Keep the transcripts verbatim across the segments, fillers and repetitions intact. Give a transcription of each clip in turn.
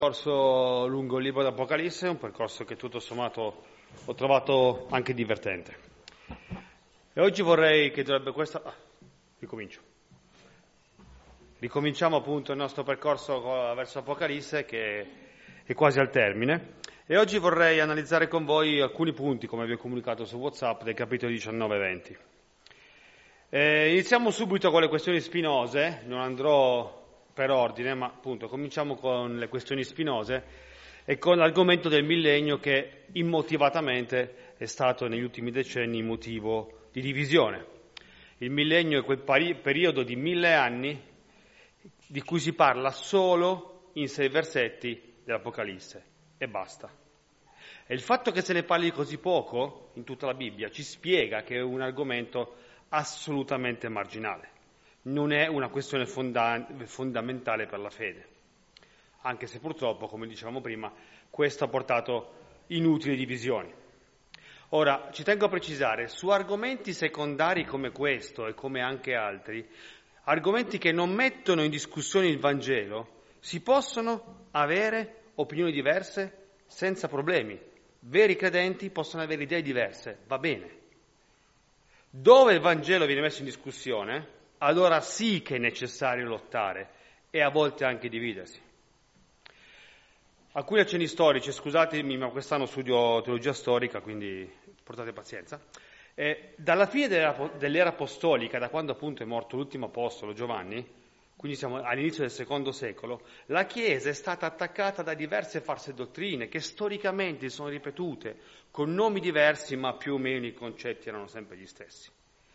Percorso lungo il libro d'Apocalisse, un percorso che tutto sommato ho trovato anche divertente. E oggi vorrei che dovrebbe questa... Ah, ricomincio. Ricominciamo appunto il nostro percorso verso Apocalisse che è quasi al termine. E oggi vorrei analizzare con voi alcuni punti, come vi ho comunicato su WhatsApp, dei capitoli diciannove e venti. Eh, iniziamo subito con le questioni spinose, non andrò per ordine, ma appunto cominciamo con le questioni spinose e con l'argomento del millennio che immotivatamente è stato negli ultimi decenni motivo di divisione. Il millennio è quel pari- periodo di mille anni di cui si parla solo in sei versetti dell'Apocalisse e basta. E il fatto che se ne parli così poco in tutta la Bibbia ci spiega che è un argomento assolutamente marginale. Non è una questione fonda- fondamentale per la fede, anche se purtroppo, come dicevamo prima, questo ha portato inutili divisioni. Ora, ci tengo a precisare, su argomenti secondari come questo e come anche altri, argomenti che non mettono in discussione il Vangelo, si possono avere opinioni diverse senza problemi. Veri credenti possono avere idee diverse, va bene. Dove il Vangelo viene messo in discussione, allora sì che è necessario lottare e a volte anche dividersi. Alcuni accenni storici, scusatemi, ma quest'anno studio teologia storica, quindi portate pazienza. Eh, dalla fine dell'era, dell'era apostolica, da quando appunto è morto l'ultimo apostolo Giovanni, quindi siamo all'inizio del secondo secolo, la Chiesa è stata attaccata da diverse false dottrine che storicamente sono ripetute con nomi diversi, ma più o meno i concetti erano sempre gli stessi.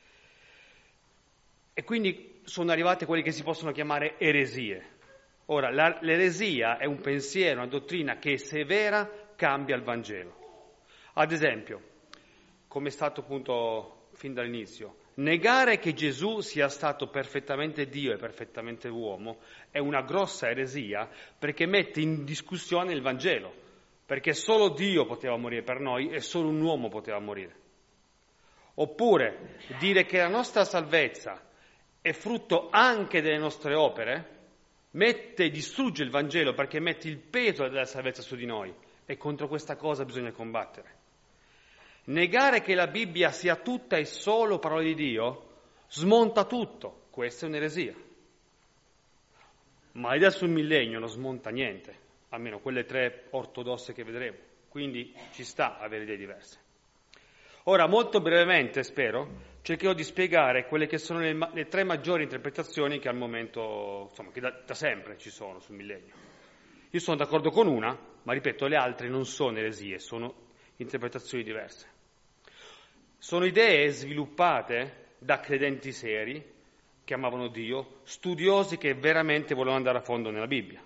E quindi sono arrivate quelle che si possono chiamare eresie. Ora, la, l'eresia è un pensiero, una dottrina che, se vera, cambia il Vangelo. Ad esempio, come è stato appunto fin dall'inizio, negare che Gesù sia stato perfettamente Dio e perfettamente uomo è una grossa eresia perché mette in discussione il Vangelo, perché solo Dio poteva morire per noi e solo un uomo poteva morire. Oppure dire che la nostra salvezza è frutto anche delle nostre opere, mette, distrugge il Vangelo perché mette il peso della salvezza su di noi e contro questa cosa bisogna combattere. Negare che la Bibbia sia tutta e solo parola di Dio smonta tutto, questa è un'eresia. Ma l'idea sul millennio non smonta niente, almeno quelle tre ortodosse che vedremo, quindi ci sta avere idee diverse. Ora, molto brevemente, spero, cercherò di spiegare quelle che sono le, le tre maggiori interpretazioni che al momento, insomma, che da, da sempre ci sono sul millennio. Io sono d'accordo con una, ma ripeto, le altre non sono eresie, sono interpretazioni diverse. Sono idee sviluppate da credenti seri, che amavano Dio, studiosi che veramente volevano andare a fondo nella Bibbia.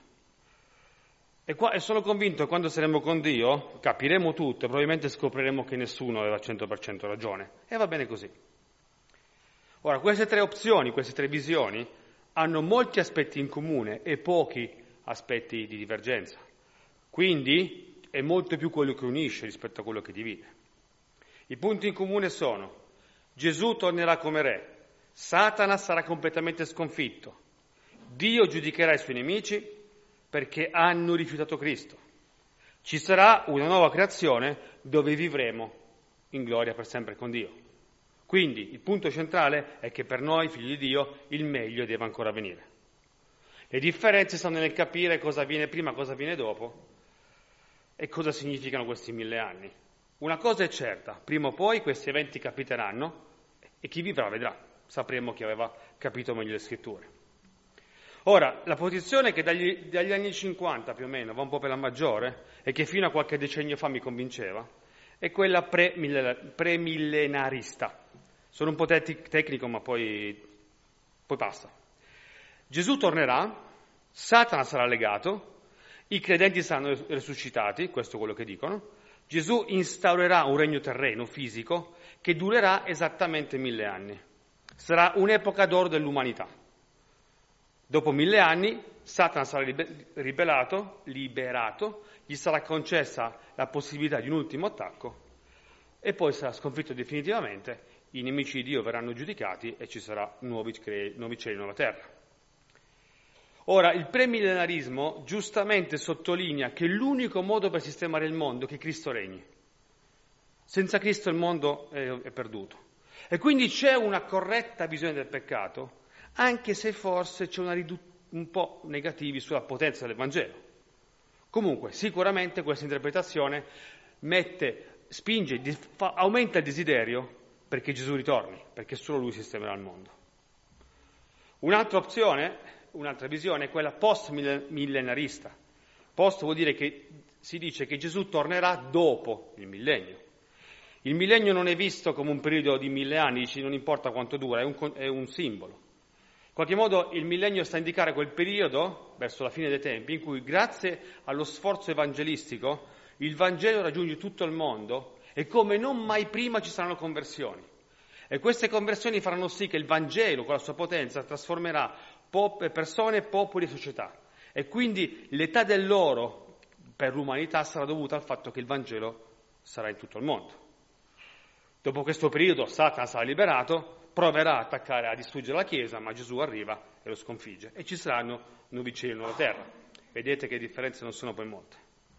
E, qua, e sono convinto che quando saremo con Dio capiremo tutto e probabilmente scopriremo che nessuno aveva al cento per cento ragione. E va bene così. Ora, queste tre opzioni, queste tre visioni, hanno molti aspetti in comune e pochi aspetti di divergenza. Quindi è molto più quello che unisce rispetto a quello che divide. I punti in comune sono: Gesù tornerà come re, Satana sarà completamente sconfitto, Dio giudicherà i suoi nemici perché hanno rifiutato Cristo. Ci sarà una nuova creazione dove vivremo in gloria per sempre con Dio. Quindi il punto centrale è che per noi, figli di Dio, il meglio deve ancora venire. Le differenze stanno nel capire cosa viene prima, cosa viene dopo e cosa significano questi mille anni. Una cosa è certa, prima o poi questi eventi capiteranno e chi vivrà vedrà, sapremo chi aveva capito meglio le scritture. Ora, la posizione che dagli, dagli anni cinquanta più o meno va un po' per la maggiore e che fino a qualche decennio fa mi convinceva è quella premillenarista. Sono un po' te- tecnico ma poi, poi passa. Gesù tornerà, Satana sarà legato, i credenti saranno risuscitati, questo è quello che dicono, Gesù instaurerà un regno terreno, fisico, che durerà esattamente mille anni. Sarà un'epoca d'oro dell'umanità. Dopo mille anni Satana sarà ribellato, liberato, gli sarà concessa la possibilità di un ultimo attacco e poi sarà sconfitto definitivamente, i nemici di Dio verranno giudicati e ci sarà nuovi cieli e nuova terra. Ora, il premiillenarismo giustamente sottolinea che l'unico modo per sistemare il mondo è che Cristo regni. Senza Cristo il mondo è, è perduto. E quindi c'è una corretta visione del peccato, anche se forse c'è una ridu- un po' negativi sulla potenza del Vangelo. Comunque, sicuramente questa interpretazione mette, spinge, fa, aumenta il desiderio perché Gesù ritorni, perché solo Lui sistemerà il mondo. Un'altra opzione, un'altra visione è quella post-millenarista. Post vuol dire che si dice che Gesù tornerà dopo il millennio. Il millennio non è visto come un periodo di mille anni, non importa quanto dura, è un, è un simbolo. In qualche modo il millennio sta a indicare quel periodo, verso la fine dei tempi, in cui grazie allo sforzo evangelistico il Vangelo raggiunge tutto il mondo e come non mai prima ci saranno conversioni. E queste conversioni faranno sì che il Vangelo, con la sua potenza, trasformerà pop- persone, popoli e società. E quindi l'età dell'oro per l'umanità sarà dovuta al fatto che il Vangelo sarà in tutto il mondo. Dopo questo periodo Satana sarà liberato, proverà a attaccare, a distruggere la Chiesa, ma Gesù arriva e lo sconfigge. E ci saranno nuovi cieli e nuova terra. Vedete che differenze non sono poi molte.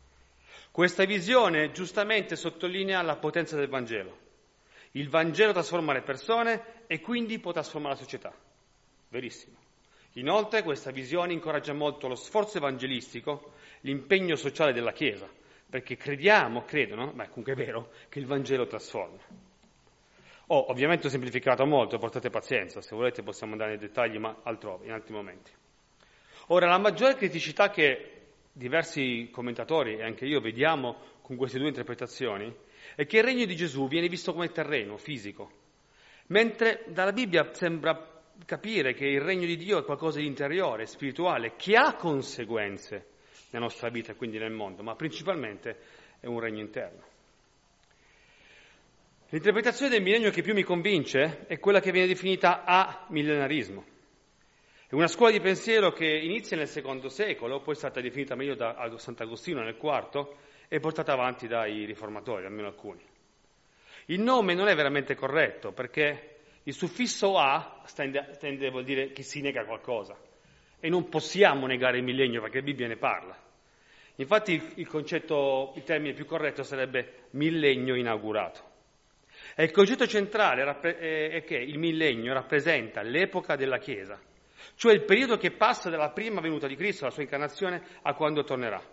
Questa visione giustamente sottolinea la potenza del Vangelo. Il Vangelo trasforma le persone e quindi può trasformare la società. Verissimo. Inoltre questa visione incoraggia molto lo sforzo evangelistico, l'impegno sociale della Chiesa, perché crediamo, credono, ma è comunque vero, che il Vangelo trasforma. Oh, ovviamente ho semplificato molto, portate pazienza, se volete possiamo andare nei dettagli, ma altrove, in altri momenti. Ora, la maggiore criticità che diversi commentatori e anche io vediamo con queste due interpretazioni è che il regno di Gesù viene visto come terreno, fisico, mentre dalla Bibbia sembra capire che il regno di Dio è qualcosa di interiore, spirituale, che ha conseguenze nella nostra vita e quindi nel mondo, ma principalmente è un regno interno. L'interpretazione del millennio che più mi convince è quella che viene definita amillenarismo. È una scuola di pensiero che inizia nel secondo secolo, poi è stata definita meglio da Sant'Agostino nel quarto e portata avanti dai riformatori, almeno alcuni. Il nome non è veramente corretto perché il suffisso a tende, tende vuol dire che si nega qualcosa e non possiamo negare il millennio perché la Bibbia ne parla. Infatti il, il concetto, il termine più corretto sarebbe millennio inaugurato. E il concetto centrale è che il millennio rappresenta l'epoca della Chiesa, cioè il periodo che passa dalla prima venuta di Cristo, la sua incarnazione, a quando tornerà.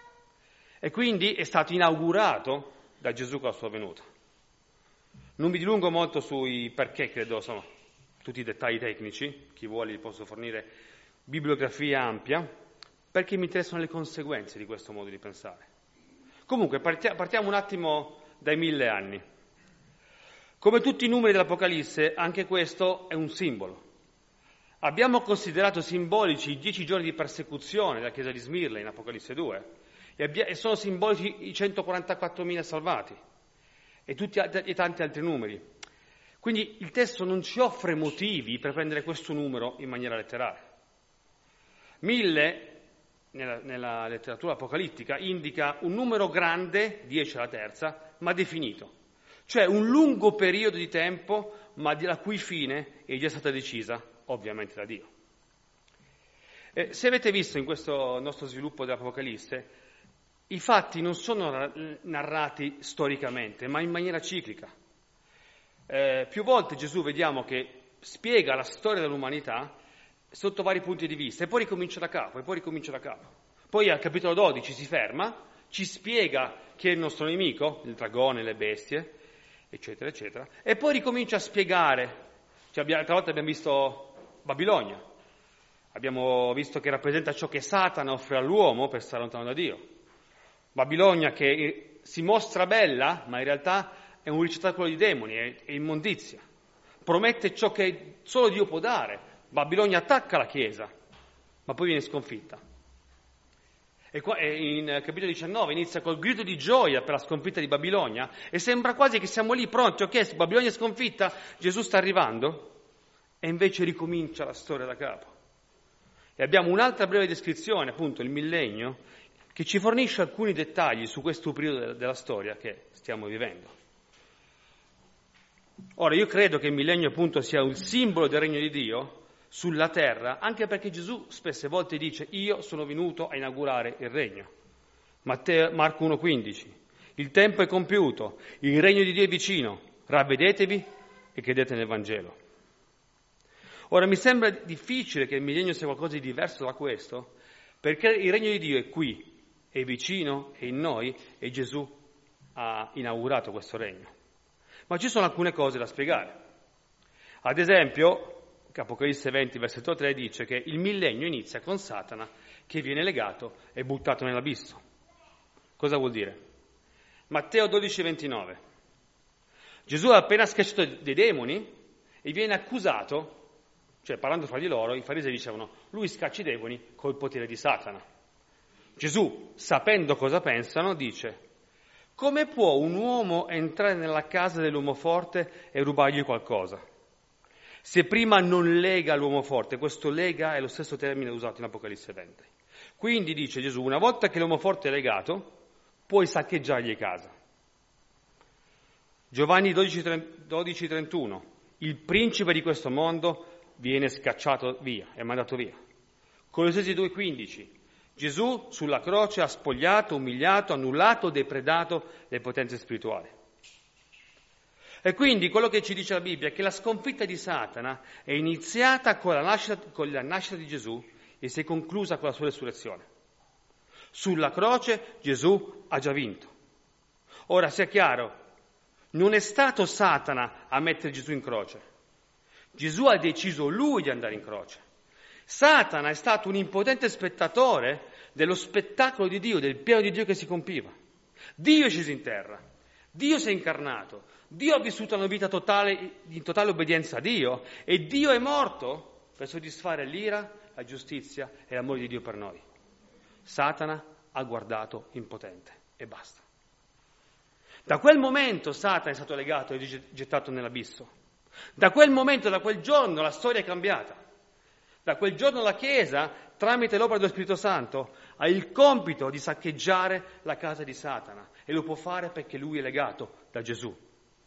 E quindi è stato inaugurato da Gesù con la sua venuta. Non mi dilungo molto sui perché, credo sono tutti i dettagli tecnici, chi vuole vi posso fornire bibliografia ampia, perché mi interessano le conseguenze di questo modo di pensare. Comunque partiamo un attimo dai mille anni. Come tutti i numeri dell'Apocalisse, anche questo è un simbolo. Abbiamo considerato simbolici i dieci giorni di persecuzione della chiesa di Smirne in Apocalisse due e, abbia, e sono simbolici i centoquarantaquattromila salvati e, tutti, e tanti altri numeri. Quindi il testo non ci offre motivi per prendere questo numero in maniera letterale. Mille, nella, nella letteratura apocalittica, indica un numero grande, dieci alla terza, ma definito. Cioè un lungo periodo di tempo, ma la cui fine è già stata decisa, ovviamente, da Dio. Eh, se avete visto in questo nostro sviluppo dell'Apocalisse, i fatti non sono narrati storicamente, ma in maniera ciclica. Eh, più volte Gesù vediamo che spiega la storia dell'umanità sotto vari punti di vista, e poi ricomincia da capo, e poi ricomincia da capo. Poi al capitolo dodici si ferma, ci spiega chi è il nostro nemico, il dragone, le bestie, eccetera, eccetera, e poi ricomincia a spiegare. Cioè, l'altra volta abbiamo visto Babilonia, abbiamo visto che rappresenta ciò che Satana offre all'uomo per stare lontano da Dio. Babilonia che si mostra bella, ma in realtà è un ricettacolo di demoni, è, è immondizia. Promette ciò che solo Dio può dare. Babilonia attacca la Chiesa, ma poi viene sconfitta. E qua, in capitolo diciannove inizia col grido di gioia per la sconfitta di Babilonia e sembra quasi che siamo lì pronti, ok, Babilonia è sconfitta, Gesù sta arrivando, e invece ricomincia la storia da capo. E abbiamo un'altra breve descrizione, appunto il millennio, che ci fornisce alcuni dettagli su questo periodo della storia che stiamo vivendo. Ora, io credo che il millennio appunto sia un simbolo del regno di Dio, sulla terra, anche perché Gesù spesse volte dice io sono venuto a inaugurare il regno. Matteo, Marco uno quindici, il tempo è compiuto, il regno di Dio è vicino, ravvedetevi e credete nel Vangelo. Ora mi sembra difficile che il millennio sia qualcosa di diverso da questo, perché il regno di Dio è qui, è vicino, è in noi e Gesù ha inaugurato questo regno. Ma ci sono alcune cose da spiegare. Ad esempio, Apocalisse venti, versetto tre dice che il millennio inizia con Satana che viene legato e buttato nell'abisso. Cosa vuol dire? Matteo dodici, ventinove. Gesù ha appena scacciato dei demoni e viene accusato, cioè parlando fra di loro, i farisei dicevano lui scaccia i demoni col potere di Satana. Gesù, sapendo cosa pensano, dice come può un uomo entrare nella casa dell'uomo forte e rubargli qualcosa? Se prima non lega l'uomo forte, questo lega è lo stesso termine usato in Apocalisse venti. Quindi dice Gesù, una volta che l'uomo forte è legato, puoi saccheggiargli casa. Giovanni dodici, trentuno, il principe di questo mondo viene scacciato via, è mandato via. Colossesi due quindici, Gesù sulla croce ha spogliato, umiliato, annullato, depredato le potenze spirituali. E quindi quello che ci dice la Bibbia è che la sconfitta di Satana è iniziata con la nascita, con la nascita di Gesù e si è conclusa con la sua resurrezione. Sulla croce Gesù ha già vinto. Ora sia chiaro, non è stato Satana a mettere Gesù in croce. Gesù ha deciso lui di andare in croce. Satana è stato un impotente spettatore dello spettacolo di Dio, del piano di Dio che si compiva. Dio è sceso in terra, Dio si è incarnato, Dio ha vissuto una vita totale, in totale obbedienza a Dio e Dio è morto per soddisfare l'ira, la giustizia e l'amore di Dio per noi. Satana ha guardato impotente e basta. Da quel momento Satana è stato legato e gettato nell'abisso. Da quel momento, da quel giorno, la storia è cambiata. Da quel giorno la Chiesa, tramite l'opera dello Spirito Santo, ha il compito di saccheggiare la casa di Satana e lo può fare perché lui è legato da Gesù.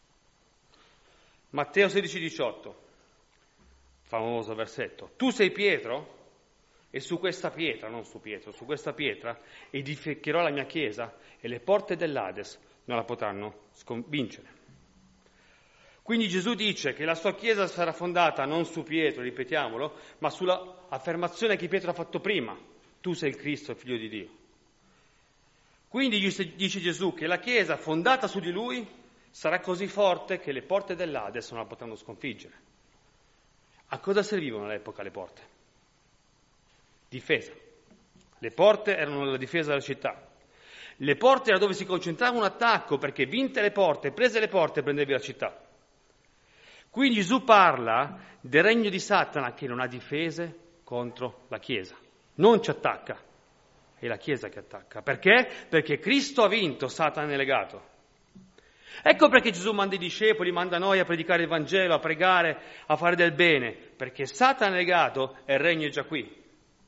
Matteo sedici, diciotto, famoso versetto. Tu sei Pietro e su questa pietra, non su Pietro, su questa pietra edificherò la mia chiesa e le porte dell'Ades non la potranno vincere. Quindi Gesù dice che la sua chiesa sarà fondata non su Pietro, ripetiamolo, ma sulla affermazione che Pietro ha fatto prima. Tu sei il Cristo, il Figlio di Dio. Quindi dice Gesù che la chiesa fondata su di lui sarà così forte che le porte dell'Ades non la potranno sconfiggere. A cosa servivano all'epoca le porte? Difesa. Le porte erano la difesa della città. Le porte era dove si concentrava un attacco, perché vinte le porte, prese le porte, prendevi la città. Quindi Gesù parla del regno di Satana che non ha difese contro la Chiesa. Non ci attacca, è la Chiesa che attacca. Perché? Perché Cristo ha vinto, Satana è legato. Ecco perché Gesù manda i discepoli, manda noi a predicare il Vangelo, a pregare, a fare del bene, perché Satana è legato e il regno è già qui.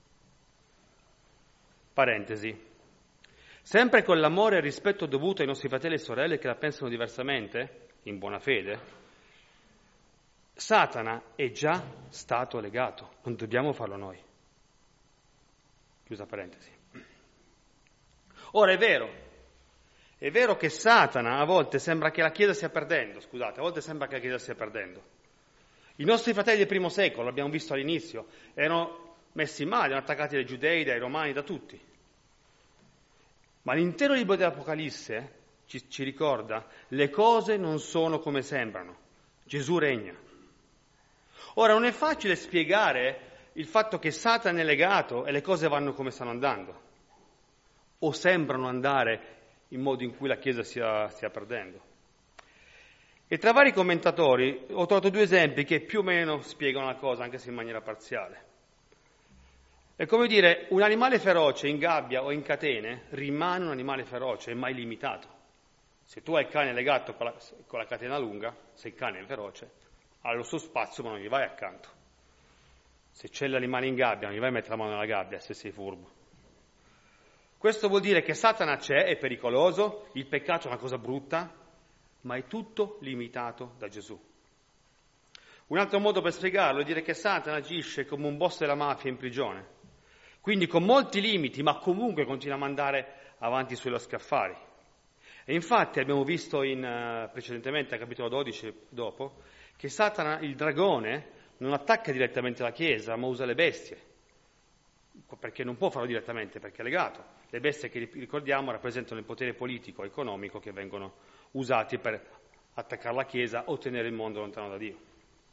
Parentesi. Sempre con l'amore e il rispetto dovuto ai nostri fratelli e sorelle che la pensano diversamente, in buona fede, Satana è già stato legato, non dobbiamo farlo noi. Chiusa parentesi. Ora è vero, è vero che Satana a volte sembra che la Chiesa stia perdendo, scusate, a volte sembra che la Chiesa stia perdendo. I nostri fratelli del primo secolo, l'abbiamo visto all'inizio, erano messi male, erano attaccati dai giudei, dai romani, da tutti. Ma l'intero libro dell'Apocalisse ci, ci ricorda, le cose non sono come sembrano, Gesù regna. Ora non è facile spiegare il fatto che Satana è legato e le cose vanno come stanno andando, o sembrano andare in modo in cui la Chiesa stia, stia perdendo. E tra vari commentatori ho trovato due esempi che più o meno spiegano la cosa, anche se in maniera parziale. È come dire, un animale feroce in gabbia o in catene rimane un animale feroce, è mai limitato. Se tu hai il cane legato con la, con la catena lunga, se il cane è feroce, ha lo suo spazio ma non gli vai accanto. Se c'è l'animale in gabbia non gli vai a mettere la mano nella gabbia se sei furbo. Questo vuol dire che Satana c'è, è pericoloso, il peccato è una cosa brutta, ma è tutto limitato da Gesù. Un altro modo per spiegarlo è dire che Satana agisce come un boss della mafia in prigione, quindi con molti limiti, ma comunque continua a mandare avanti i suoi scaffali. E infatti abbiamo visto in, uh, precedentemente, al capitolo dodici, dopo, che Satana, il dragone, non attacca direttamente la Chiesa, ma usa le bestie, perché non può farlo direttamente, perché è legato. Le bestie che ricordiamo rappresentano il potere politico e economico che vengono usati per attaccare la Chiesa o tenere il mondo lontano da Dio.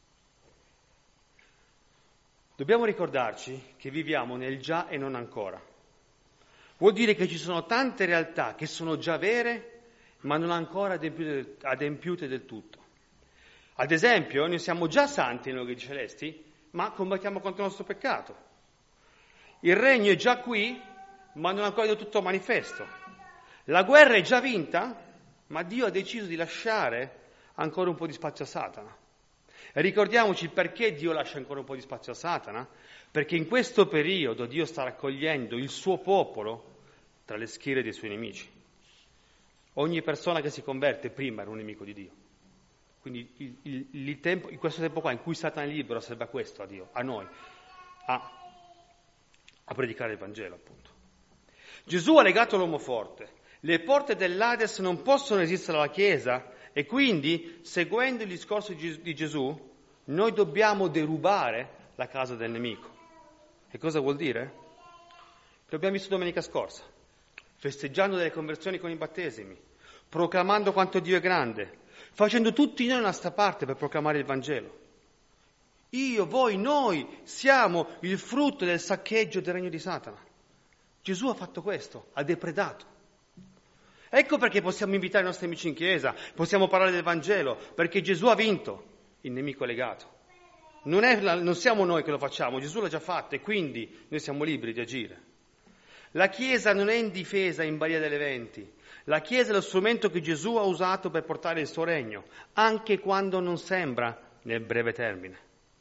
Dobbiamo ricordarci che viviamo nel già e non ancora. Vuol dire che ci sono tante realtà che sono già vere, ma non ancora adempiute, adempiute del tutto. Ad esempio, noi siamo già santi nei luoghi celesti, ma combattiamo contro il nostro peccato. Il regno è già qui, ma non ancora del tutto manifesto. La guerra è già vinta, ma Dio ha deciso di lasciare ancora un po' di spazio a Satana. E ricordiamoci perché Dio lascia ancora un po' di spazio a Satana, perché in questo periodo Dio sta raccogliendo il suo popolo tra le schiere dei suoi nemici. Ogni persona che si converte prima era un nemico di Dio. Quindi il, il, il tempo, in questo tempo qua in cui Satana è libero serve a questo, a Dio, a noi, a, a predicare il Vangelo, appunto. Gesù ha legato l'uomo forte. Le porte dell'Ades non possono resistere alla Chiesa e quindi, seguendo il discorso di Gesù, noi dobbiamo derubare la casa del nemico. E cosa vuol dire? Lo abbiamo visto domenica scorsa, festeggiando delle conversioni con i battesimi, proclamando quanto Dio è grande, facendo tutti noi la nostra parte per proclamare il Vangelo. Io, voi, noi siamo il frutto del saccheggio del regno di Satana. Gesù ha fatto questo, ha depredato. Ecco perché possiamo invitare i nostri amici in chiesa, possiamo parlare del Vangelo, perché Gesù ha vinto, il nemico è legato. Non, è, non siamo noi che lo facciamo, Gesù l'ha già fatto e quindi noi siamo liberi di agire. La Chiesa non è indifesa in balia degli eventi, la Chiesa è lo strumento che Gesù ha usato per portare il suo regno, anche quando non sembra nel breve termine.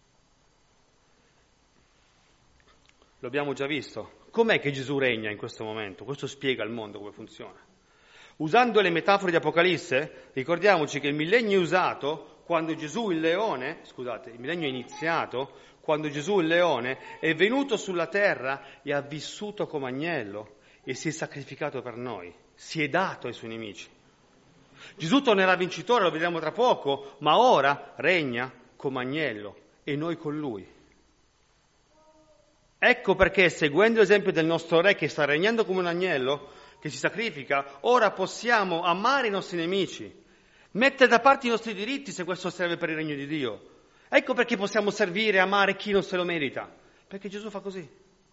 Lo abbiamo già visto. Com'è che Gesù regna in questo momento? Questo spiega al mondo come funziona. Usando le metafore di Apocalisse, ricordiamoci che il millennio è usato quando Gesù il leone, scusate, il millennio è iniziato quando Gesù il leone è venuto sulla terra e ha vissuto come agnello e si è sacrificato per noi, si è dato ai suoi nemici. Gesù tornerà vincitore, lo vedremo tra poco, ma ora regna come agnello e noi con lui. Ecco perché, seguendo l'esempio del nostro re che sta regnando come un agnello, che si sacrifica, ora possiamo amare i nostri nemici, mettere da parte i nostri diritti se questo serve per il regno di Dio. Ecco perché possiamo servire e amare chi non se lo merita, perché Gesù fa così.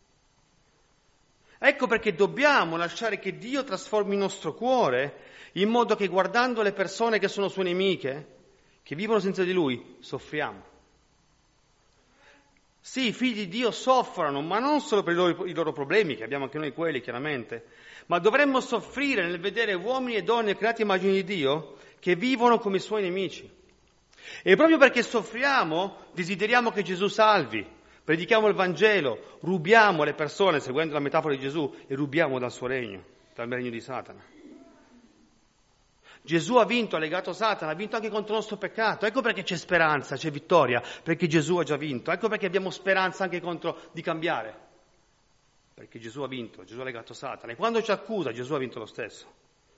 Ecco perché dobbiamo lasciare che Dio trasformi il nostro cuore in modo che guardando le persone che sono sue nemiche, che vivono senza di Lui, soffriamo. Sì, i figli di Dio soffrono, ma non solo per i loro, i loro problemi, che abbiamo anche noi quelli chiaramente, ma dovremmo soffrire nel vedere uomini e donne creati a immagine di Dio che vivono come i suoi nemici. E proprio perché soffriamo, desideriamo che Gesù salvi, predichiamo il Vangelo, rubiamo le persone, seguendo la metafora di Gesù, e rubiamo dal suo regno, dal regno di Satana. Gesù ha vinto, ha legato Satana, ha vinto anche contro il nostro peccato. Ecco perché c'è speranza, c'è vittoria, perché Gesù ha già vinto. Ecco perché abbiamo speranza anche contro di cambiare, perché Gesù ha vinto, Gesù ha legato Satana. E quando ci accusa, Gesù ha vinto lo stesso.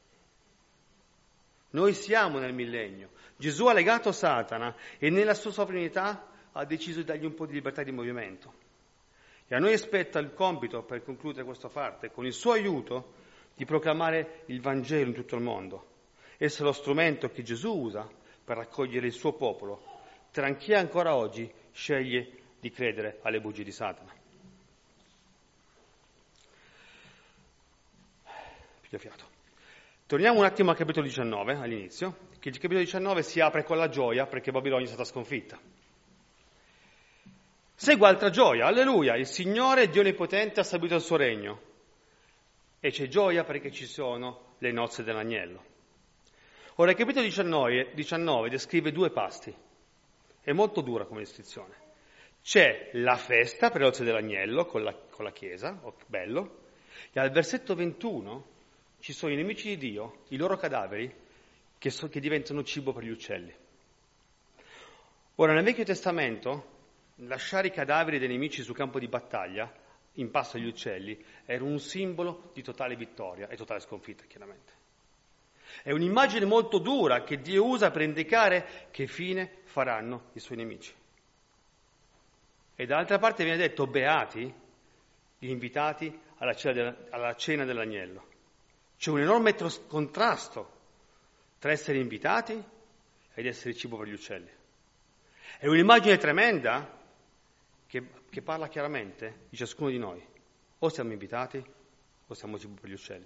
Noi siamo nel millennio. Gesù ha legato Satana e nella sua sovranità ha deciso di dargli un po' di libertà di movimento. E a noi spetta il compito, per concludere questa parte, con il suo aiuto, di proclamare il Vangelo in tutto il mondo. Esso è lo strumento che Gesù usa per raccogliere il suo popolo, tra chi ancora oggi sceglie di credere alle bugie di Satana. Piglio fiato. Torniamo un attimo al capitolo diciannove, all'inizio, che il capitolo diciannove si apre con la gioia perché Babilonia è stata sconfitta. Segue altra gioia, alleluia, il Signore Dio Onnipotente ha stabilito il suo regno. E c'è gioia perché ci sono le nozze dell'agnello. Ora, il capitolo diciannove, diciannove descrive due pasti. È molto dura come descrizione. C'è la festa per le nozze dell'agnello con la, con la chiesa, oh, bello, e al versetto ventuno ci sono i nemici di Dio, i loro cadaveri, che, so, che diventano cibo per gli uccelli. Ora, nel Vecchio Testamento, lasciare i cadaveri dei nemici sul campo di battaglia, in pasto agli uccelli, era un simbolo di totale vittoria e totale sconfitta, chiaramente. È un'immagine molto dura che Dio usa per indicare che fine faranno i suoi nemici. E dall'altra parte viene detto, beati gli invitati alla cena, della, alla cena dell'agnello. C'è un enorme tros- contrasto tra essere invitati ed essere cibo per gli uccelli. È un'immagine tremenda che, che parla chiaramente di ciascuno di noi. O siamo invitati o siamo cibo per gli uccelli.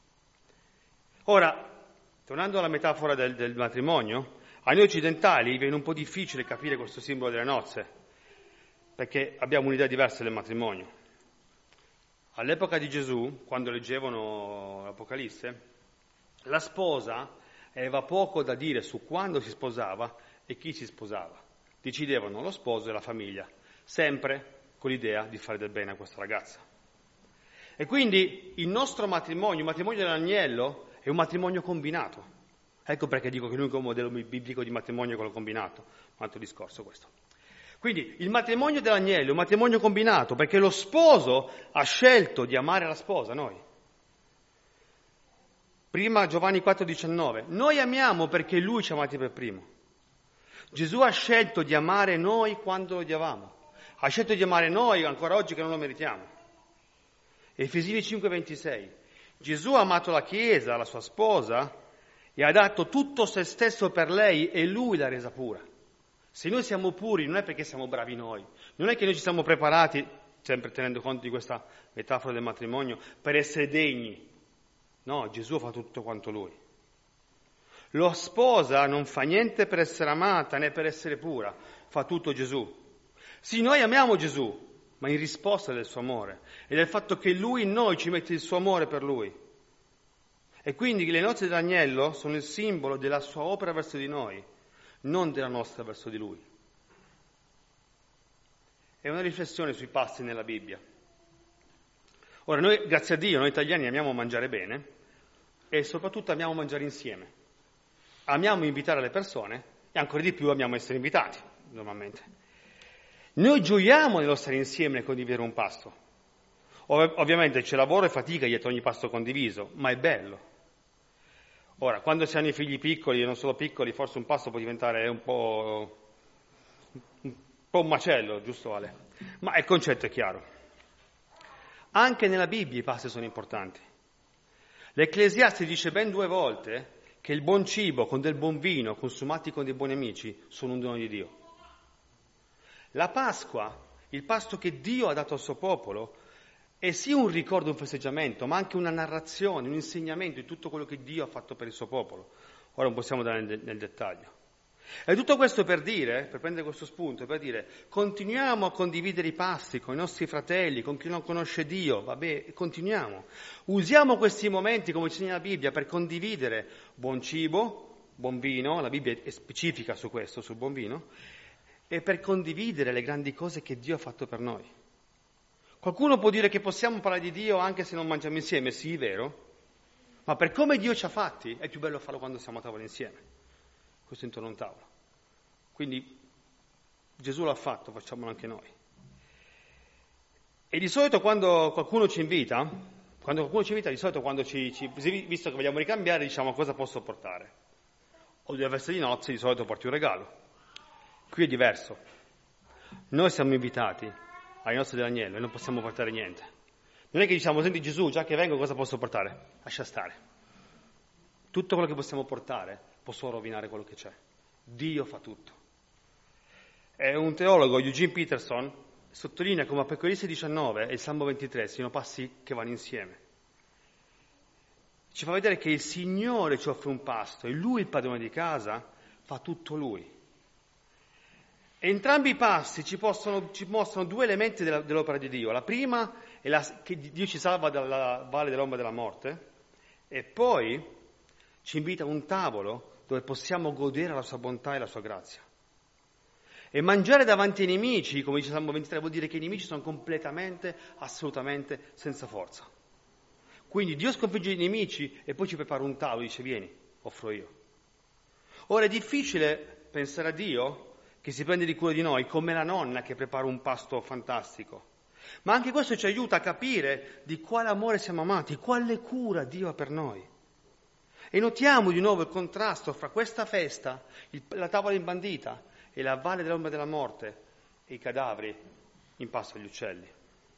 Ora, tornando alla metafora del, del matrimonio, a noi occidentali viene un po' difficile capire questo simbolo delle nozze, perché abbiamo un'idea diversa del matrimonio. All'epoca di Gesù, quando leggevano l'Apocalisse, la sposa aveva poco da dire su quando si sposava e chi si sposava. Decidevano lo sposo e la famiglia, sempre con l'idea di fare del bene a questa ragazza. E quindi il nostro matrimonio, il matrimonio dell'agnello, è un matrimonio combinato. Ecco perché dico che l'unico modello biblico di matrimonio è quello combinato. Un altro discorso questo. Quindi il matrimonio dell'agnello è un matrimonio combinato perché lo sposo ha scelto di amare la sposa, noi. Prima Giovanni quattro diciannove, noi amiamo perché lui ci ha amati per primo. Gesù ha scelto di amare noi quando lo odiavamo. Ha scelto di amare noi ancora oggi che non lo meritiamo. Efesini cinque ventisei, Gesù ha amato la Chiesa, la sua sposa, e ha dato tutto se stesso per lei e lui l'ha resa pura. Se noi siamo puri non è perché siamo bravi noi, non è che noi ci siamo preparati, sempre tenendo conto di questa metafora del matrimonio, per essere degni. No, Gesù fa tutto quanto lui. La sposa non fa niente per essere amata né per essere pura, fa tutto Gesù. Sì, noi amiamo Gesù, ma in risposta del suo amore e del fatto che lui in noi ci mette il suo amore per lui. E quindi le nozze dell'agnello sono il simbolo della sua opera verso di noi, non della nostra verso di lui. È una riflessione sui pasti nella Bibbia. Ora, noi, grazie a Dio, noi italiani amiamo mangiare bene e soprattutto amiamo mangiare insieme. Amiamo invitare le persone e ancora di più amiamo essere invitati, normalmente. Noi gioiamo nello stare insieme e condividere un pasto. Ov- ovviamente c'è lavoro e fatica dietro ogni pasto condiviso, ma è bello. Ora, quando si hanno i figli piccoli e non solo piccoli, forse un pasto può diventare un po', un po' un macello, giusto Ale? Ma il concetto è chiaro. Anche nella Bibbia i pasti sono importanti. L'Ecclesiaste dice ben due volte che il buon cibo con del buon vino, consumati con dei buoni amici, sono un dono di Dio. La Pasqua, il pasto che Dio ha dato al suo popolo, è sì un ricordo, un festeggiamento, ma anche una narrazione, un insegnamento di tutto quello che Dio ha fatto per il suo popolo. Ora non possiamo dare nel, nel dettaglio. E tutto questo per dire, per prendere questo spunto, per dire, continuiamo a condividere i pasti con i nostri fratelli, con chi non conosce Dio, vabbè, continuiamo. Usiamo questi momenti, come insegna la Bibbia, per condividere buon cibo, buon vino, la Bibbia è specifica su questo, sul buon vino, e per condividere le grandi cose che Dio ha fatto per noi. Qualcuno può dire che possiamo parlare di Dio anche se non mangiamo insieme, sì, è vero, ma per come Dio ci ha fatti è più bello farlo quando siamo a tavola insieme. Questo intorno a un tavolo. Quindi Gesù l'ha fatto, facciamolo anche noi. E di solito quando qualcuno ci invita, quando qualcuno ci invita, di solito quando ci, ci visto che vogliamo ricambiare, diciamo cosa posso portare. O della festa di nozze di solito porti un regalo. Qui è diverso. Noi siamo invitati ai nostri dell'agnello e non possiamo portare niente. Non è che diciamo, senti Gesù, già che vengo cosa posso portare? Lascia stare. Tutto quello che possiamo portare può solo rovinare quello che c'è. Dio fa tutto. È un teologo, Eugene Peterson, sottolinea come Apocalisse diciannove e il Salmo ventitré siano passi che vanno insieme. Ci fa vedere che il Signore ci offre un pasto e Lui, il padrone di casa, fa tutto Lui. Entrambi i passi ci, possono, ci mostrano due elementi della, dell'opera di Dio. La prima è la, che Dio ci salva dalla valle dell'ombra della morte e poi ci invita a un tavolo dove possiamo godere la sua bontà e la sua grazia. E mangiare davanti ai nemici, come dice Salmo ventitré, vuol dire che i nemici sono completamente, assolutamente senza forza. Quindi Dio sconfigge i nemici e poi ci prepara un tavolo e dice vieni, offro io. Ora è difficile pensare a Dio che si prende di cura di noi, come la nonna che prepara un pasto fantastico. Ma anche questo ci aiuta a capire di quale amore siamo amati, quale cura Dio ha per noi. E notiamo di nuovo il contrasto fra questa festa, il, la tavola imbandita, e la valle dell'ombra della morte e i cadaveri in pasto agli uccelli.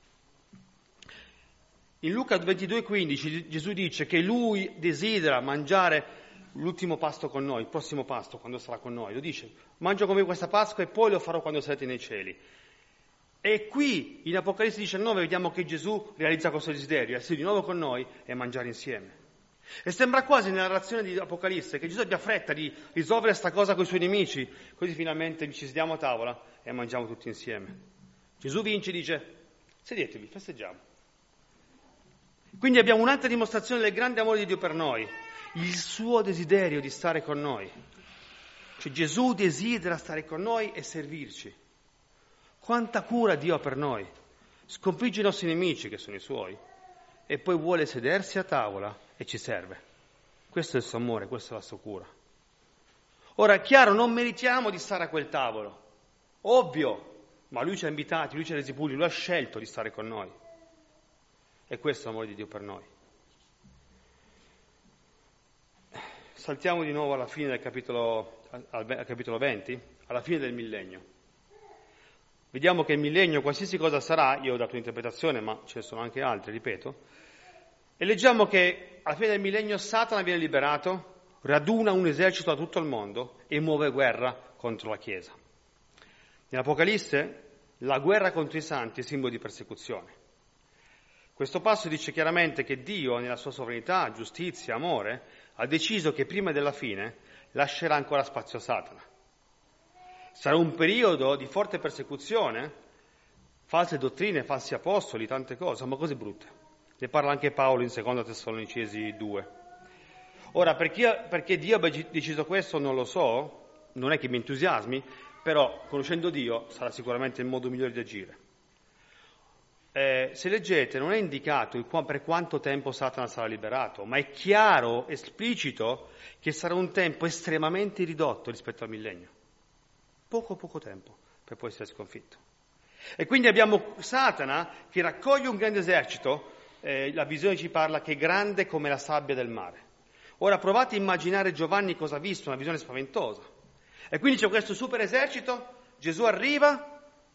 In Luca ventidue quindici Gesù dice che Lui desidera mangiare l'ultimo pasto con noi, il prossimo pasto quando sarà con noi. Lo dice, mangio con me questa Pasqua e poi lo farò quando sarete nei cieli. E qui in Apocalisse diciannove vediamo che Gesù realizza questo desiderio, essere di nuovo con noi e mangiare insieme. E sembra quasi nella narrazione di Apocalisse che Gesù abbia fretta di risolvere questa cosa con i suoi nemici, così finalmente ci sediamo a tavola e mangiamo tutti insieme. Gesù vince e dice, sedetevi, festeggiamo. Quindi abbiamo un'altra dimostrazione del grande amore di Dio per noi, il suo desiderio di stare con noi. Cioè Gesù desidera stare con noi e servirci. Quanta cura Dio ha per noi. Sconfigge i nostri nemici, che sono i suoi, e poi vuole sedersi a tavola e ci serve. Questo è il suo amore, questa è la sua cura. Ora, è chiaro, non meritiamo di stare a quel tavolo. Ovvio, ma Lui ci ha invitati, Lui ci ha resi puri, Lui ha scelto di stare con noi. E questo è l'amore di Dio per noi. Saltiamo di nuovo alla fine del capitolo, al, al capitolo venti, alla fine del millennio. Vediamo che il millennio, qualsiasi cosa sarà, io ho dato un'interpretazione, ma ce ne sono anche altre, ripeto, e leggiamo che alla fine del millennio Satana viene liberato, raduna un esercito da tutto il mondo e muove guerra contro la Chiesa. Nell'Apocalisse la guerra contro i santi è simbolo di persecuzione. Questo passo dice chiaramente che Dio, nella sua sovranità, giustizia, amore, ha deciso che prima della fine lascerà ancora spazio a Satana. Sarà un periodo di forte persecuzione, false dottrine, falsi apostoli, tante cose, ma cose brutte. Ne parla anche Paolo in seconda Tessalonicesi due. Ora, perché, perché Dio abbia deciso questo non lo so, non è che mi entusiasmi, però conoscendo Dio sarà sicuramente il modo migliore di agire. Eh, se leggete non è indicato il, per quanto tempo Satana sarà liberato, ma è chiaro, esplicito, che sarà un tempo estremamente ridotto rispetto al millennio. Poco poco tempo per poi essere sconfitto. E quindi abbiamo Satana che raccoglie un grande esercito, eh, la visione ci parla che è grande come la sabbia del mare. Ora provate a immaginare Giovanni cosa ha visto, una visione spaventosa. E quindi c'è questo super esercito, Gesù arriva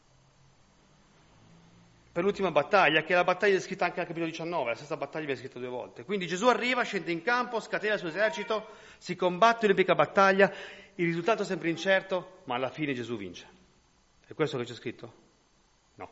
per l'ultima battaglia, che è la battaglia descritta anche nel capitolo diciannove, la stessa battaglia viene scritta due volte. Quindi Gesù arriva, scende in campo, scatena il suo esercito, si combatte un'epica battaglia, il risultato è sempre incerto, ma alla fine Gesù vince. È questo che c'è scritto? No.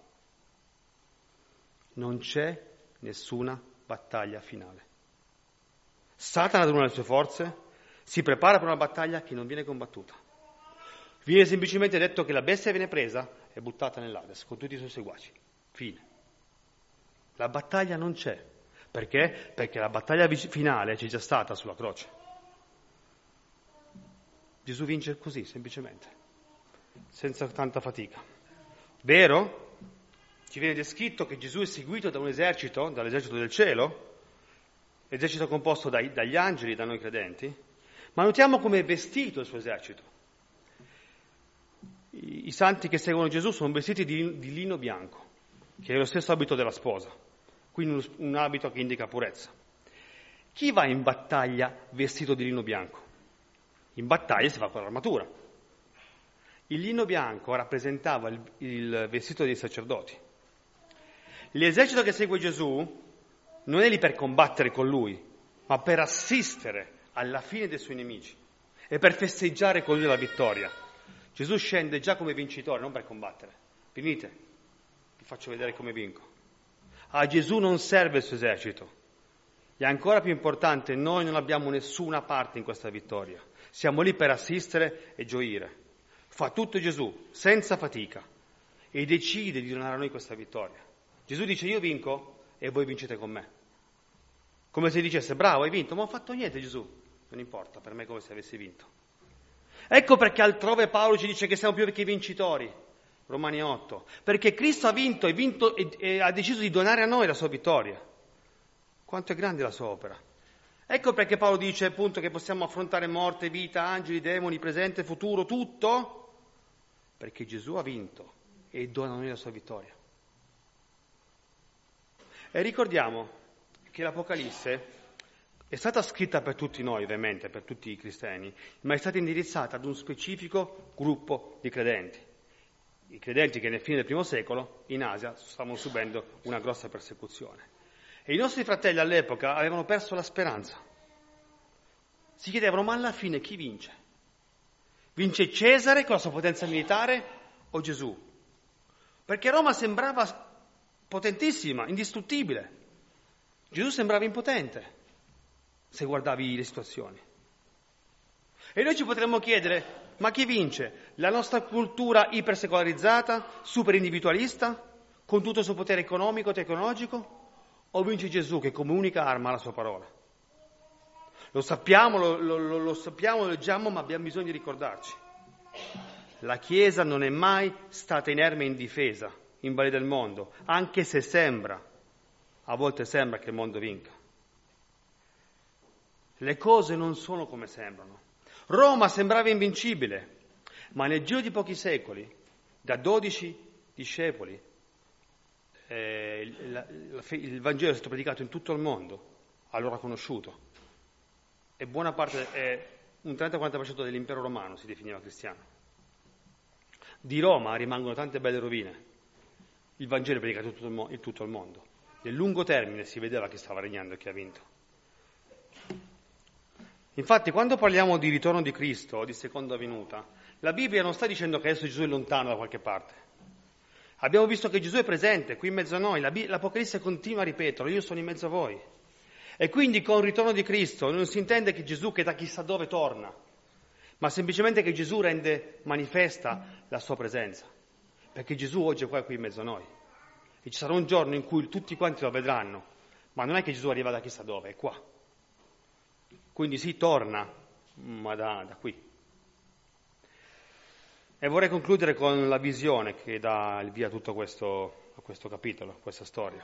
Non c'è nessuna battaglia finale. Satana aduna le sue forze, si prepara per una battaglia che non viene combattuta. Viene semplicemente detto che la bestia viene presa e buttata nell'Ades con tutti i suoi seguaci. Fine. La battaglia non c'è. Perché? Perché la battaglia finale c'è già stata sulla croce. Gesù vince così, semplicemente, senza tanta fatica. Vero? Ci viene descritto che Gesù è seguito da un esercito, dall'esercito del cielo, esercito composto dai, dagli angeli, da noi credenti, ma notiamo come è vestito il suo esercito. I, i santi che seguono Gesù sono vestiti di, di lino bianco, che è lo stesso abito della sposa, quindi un, un abito che indica purezza. Chi va in battaglia vestito di lino bianco? In battaglia si fa con l'armatura. Il lino bianco rappresentava il, il vestito dei sacerdoti. L'esercito che segue Gesù non è lì per combattere con lui, ma per assistere alla fine dei suoi nemici e per festeggiare con lui la vittoria. Gesù scende già come vincitore, non per combattere. Venite, vi faccio vedere come vinco. A Gesù non serve il suo esercito. E ancora più importante, noi non abbiamo nessuna parte in questa vittoria. Siamo lì per assistere e gioire. Fa tutto Gesù, senza fatica, e decide di donare a noi questa vittoria. Gesù dice: io vinco e voi vincete con me. Come se dicesse: bravo, hai vinto, ma non ho fatto niente Gesù. Non importa, per me è come se avessi vinto. Ecco perché altrove Paolo ci dice che siamo più che vincitori. Romani otto. Perché Cristo ha vinto e, vinto e, e ha deciso di donare a noi la sua vittoria. Quanto è grande la sua opera. Ecco perché Paolo dice appunto che possiamo affrontare morte, vita, angeli, demoni, presente, futuro, tutto, perché Gesù ha vinto e dona a noi la sua vittoria. E ricordiamo che l'Apocalisse è stata scritta per tutti noi, ovviamente, per tutti i cristiani, ma è stata indirizzata ad un specifico gruppo di credenti. I credenti che nel fine del primo secolo in Asia stavano subendo una grossa persecuzione. E i nostri fratelli all'epoca avevano perso la speranza. Si chiedevano, ma alla fine chi vince? Vince Cesare con la sua potenza militare o Gesù? Perché Roma sembrava potentissima, indistruttibile. Gesù sembrava impotente, se guardavi le situazioni. E noi ci potremmo chiedere, ma chi vince? La nostra cultura ipersecolarizzata, super individualista, con tutto il suo potere economico, tecnologico? O vince Gesù che come unica arma ha la sua parola? Lo sappiamo, lo, lo, lo, lo sappiamo, lo leggiamo, ma abbiamo bisogno di ricordarci. La Chiesa non è mai stata inerme e indifesa in valle del mondo, anche se sembra, a volte sembra che il mondo vinca. Le cose non sono come sembrano. Roma sembrava invincibile, ma nel giro di pochi secoli, da dodici discepoli, eh, il, la, il Vangelo è stato predicato in tutto il mondo, allora conosciuto, e buona parte, eh, un trenta-quaranta per cento dell'impero romano si definiva cristiano. Di Roma rimangono tante belle rovine. Il Vangelo è predicato in tutto il, mo- in tutto il mondo. Nel lungo termine si vedeva chi stava regnando e chi ha vinto. Infatti, quando parliamo di ritorno di Cristo o di seconda venuta, la Bibbia non sta dicendo che adesso Gesù è lontano da qualche parte. Abbiamo visto che Gesù è presente qui in mezzo a noi. La Bi- L'Apocalisse continua a ripeterlo, io sono in mezzo a voi. E quindi con il ritorno di Cristo non si intende che Gesù che da chissà dove torna, ma semplicemente che Gesù rende manifesta la sua presenza. Perché Gesù oggi è qua qui in mezzo a noi. E ci sarà un giorno in cui tutti quanti lo vedranno, ma non è che Gesù arriva da chissà dove, è qua. Quindi si torna, ma da, da qui. E vorrei concludere con la visione che dà il via a tutto questo, a questo capitolo, a questa storia.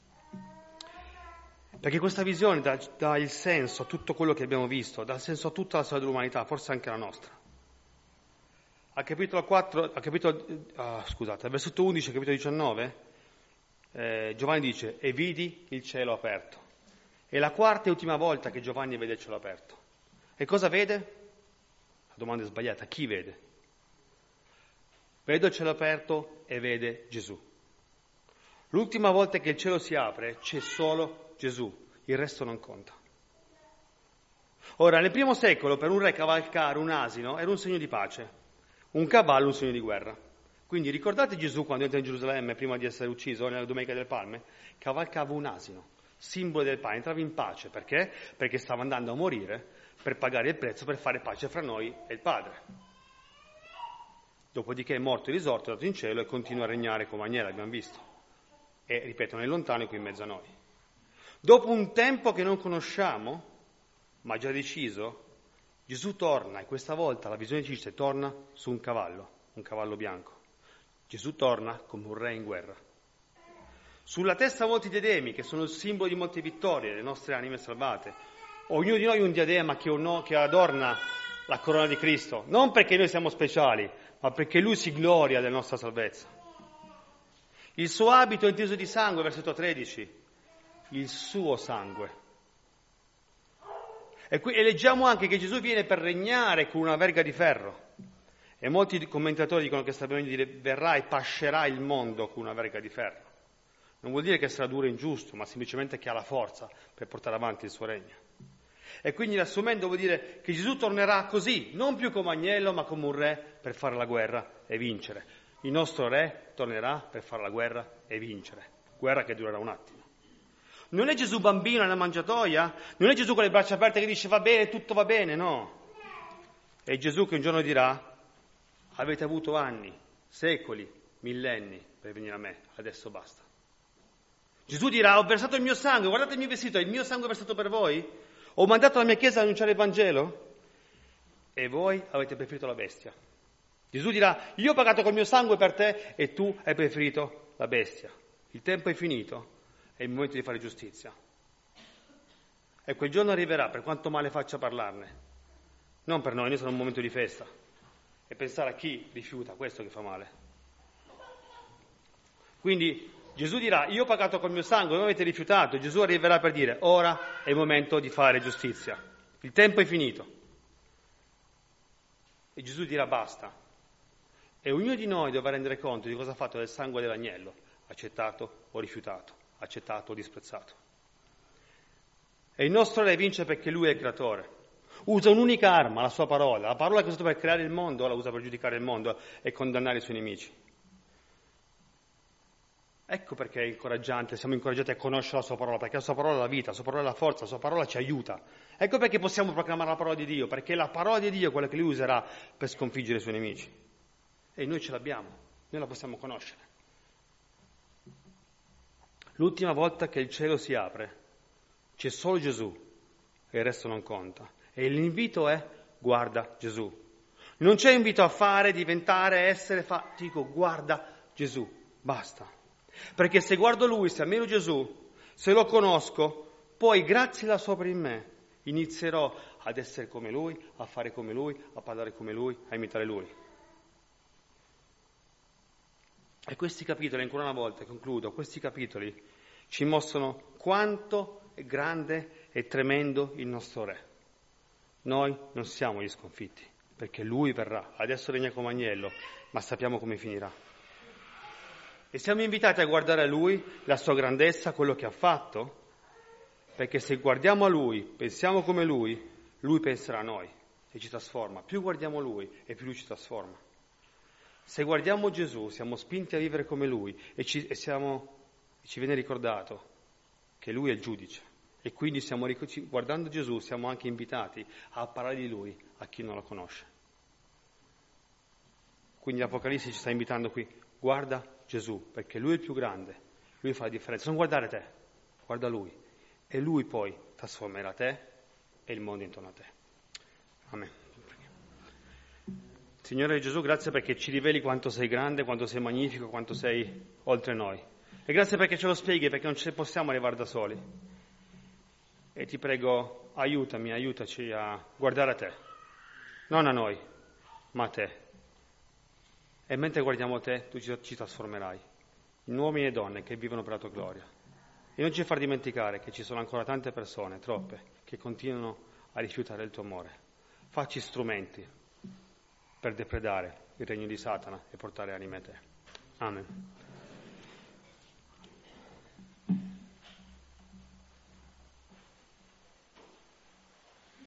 Perché questa visione dà, dà il senso a tutto quello che abbiamo visto, dà il senso a tutta la storia dell'umanità, forse anche la nostra. Al capitolo quattro, al capitolo, uh, scusate, al versetto undici, al capitolo diciannove, eh, Giovanni dice, e vidi il cielo aperto. È la quarta e ultima volta che Giovanni vede il cielo aperto. E cosa vede? La domanda è sbagliata, chi vede? Vedo il cielo aperto e vede Gesù. L'ultima volta che il cielo si apre c'è solo Gesù, il resto non conta. Ora, nel primo secolo per un re cavalcare un asino era un segno di pace, un cavallo un segno di guerra. Quindi ricordate Gesù quando entra in Gerusalemme prima di essere ucciso nella Domenica delle Palme? Cavalcava un asino, simbolo del pane, entrava in pace. Perché? Perché stava andando a morire per pagare il prezzo, per fare pace fra noi e il Padre. Dopodiché è morto e risorto, è andato in cielo e continua a regnare come agnello, abbiamo visto. E, ripeto, non è lontano, è qui in mezzo a noi. Dopo un tempo che non conosciamo, ma già deciso, Gesù torna, e questa volta la visione dice torna su un cavallo, un cavallo bianco. Gesù torna come un re in guerra. Sulla testa molti diademi, che sono il simbolo di molte vittorie delle nostre anime salvate. Ognuno di noi un diadema che, ono, che adorna la corona di Cristo, non perché noi siamo speciali, ma perché Lui si gloria della nostra salvezza. Il suo abito è inteso di sangue, versetto tredici, il suo sangue. E, qui, e leggiamo anche che Gesù viene per regnare con una verga di ferro. E molti commentatori dicono che sta per dire verrà e pascerà il mondo con una verga di ferro. Non vuol dire che sarà duro e ingiusto, ma semplicemente che ha la forza per portare avanti il suo regno. E quindi riassumendo vuol dire che Gesù tornerà così, non più come agnello, ma come un re per fare la guerra e vincere. Il nostro re tornerà per fare la guerra e vincere. Guerra che durerà un attimo. Non è Gesù bambino nella mangiatoia, non è Gesù con le braccia aperte che dice va bene, tutto va bene, no. È Gesù che un giorno dirà avete avuto anni, secoli, millenni per venire a me, adesso basta. Gesù dirà ho versato il mio sangue, guardate il mio vestito, è il mio sangue versato per voi? Ho mandato la mia chiesa a annunciare il Vangelo? E voi avete preferito la bestia. Gesù dirà io ho pagato col mio sangue per te e tu hai preferito la bestia. Il tempo è finito, è il momento di fare giustizia. E quel giorno arriverà, per quanto male faccia parlarne. Non per noi, noi siamo in un momento di festa. E pensare a chi rifiuta, questo che fa male. Quindi Gesù dirà, io ho pagato col mio sangue, voi avete rifiutato. Gesù arriverà per dire, ora è il momento di fare giustizia. Il tempo è finito. E Gesù dirà basta. E ognuno di noi dovrà rendere conto di cosa ha fatto del sangue dell'agnello, accettato o rifiutato, accettato o disprezzato. E il nostro re vince perché lui è il creatore. Usa un'unica arma, la sua parola. La parola che è usata per creare il mondo, la usa per giudicare il mondo e condannare i suoi nemici. Ecco perché è incoraggiante, siamo incoraggiati a conoscere la sua parola, perché la sua parola è la vita, la sua parola è la forza, la sua parola ci aiuta. Ecco perché possiamo proclamare la parola di Dio, perché la parola di Dio è quella che lui userà per sconfiggere i suoi nemici. E noi ce l'abbiamo, noi la possiamo conoscere. L'ultima volta che il cielo si apre, c'è solo Gesù e il resto non conta. E l'invito è, guarda Gesù. Non c'è invito a fare, diventare, essere, fa... dico, guarda Gesù, basta. Perché se guardo Lui, se ammiro Gesù, se lo conosco, poi grazie alla sua opera in me, inizierò ad essere come Lui, a fare come Lui, a parlare come Lui, a imitare Lui. E questi capitoli, ancora una volta, concludo, questi capitoli ci mostrano quanto è grande e tremendo il nostro Re. Noi non siamo gli sconfitti, perché Lui verrà, adesso regna come agnello, ma sappiamo come finirà. E siamo invitati a guardare a Lui, la sua grandezza, quello che ha fatto, perché se guardiamo a Lui, pensiamo come Lui, Lui penserà a noi e ci trasforma. Più guardiamo Lui e più Lui ci trasforma. Se guardiamo Gesù, siamo spinti a vivere come Lui e ci, e siamo, e ci viene ricordato che Lui è il giudice. E quindi siamo, guardando Gesù siamo anche invitati a parlare di Lui a chi non lo conosce. Quindi l'Apocalisse ci sta invitando qui, guarda Gesù, perché Lui è il più grande, Lui fa la differenza. Non guardare te, guarda Lui. E Lui poi trasformerà te e il mondo intorno a te. Amen. Signore Gesù, grazie perché ci riveli quanto sei grande, quanto sei magnifico, quanto sei oltre noi. E grazie perché ce lo spieghi, perché non ce ne possiamo arrivare da soli. E ti prego, aiutami, aiutaci a guardare a te, non a noi, ma a te. E mentre guardiamo te, tu ci, ci trasformerai in uomini e donne che vivono per la tua gloria. E non ci far dimenticare che ci sono ancora tante persone, troppe, che continuano a rifiutare il tuo amore. Facci strumenti per depredare il regno di Satana e portare anime a te. Amen.